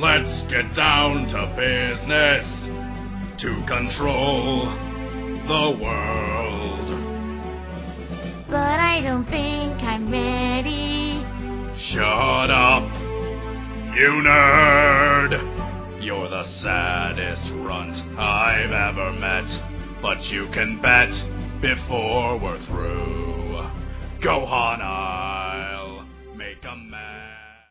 Let's get down to business to control the world. But I don't think I'm ready. Shut up, you nerd! You're the saddest runt I've ever met, but you can bet before we're through. Gohana!